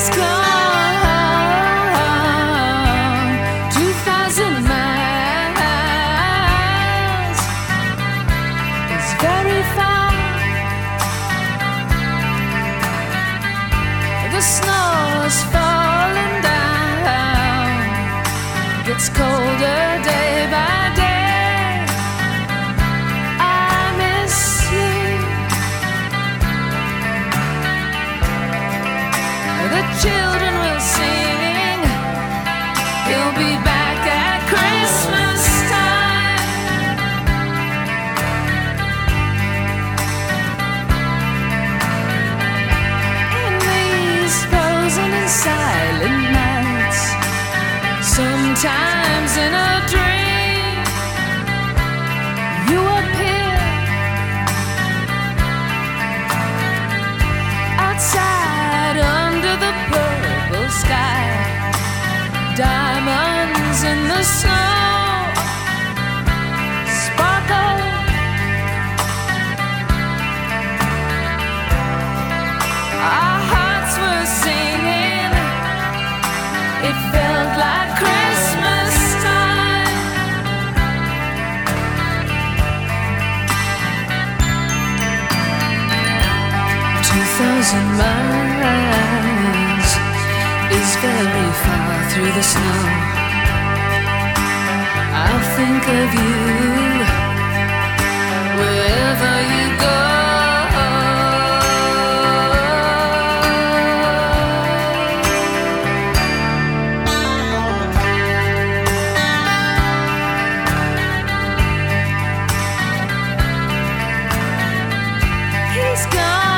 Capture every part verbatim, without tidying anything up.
He's gone two thousand miles. It's very far. The snow's falling down. Gets colder day by day. I miss you. The children will sing. He'll be back at Christmas time. In these frozen and silent nights, sometimes in a dream, you appear outside under the purple sky. Diamonds in the snow sparkle. Our hearts were singing. It felt like Christmas time. Two thousand miles is very far through the snow. I'll think of you wherever you go. He's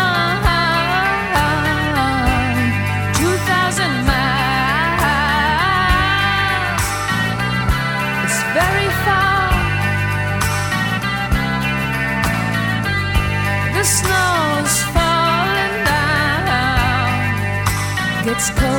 gone two thousand miles. It's very far. The snow's falling down. Gets cold.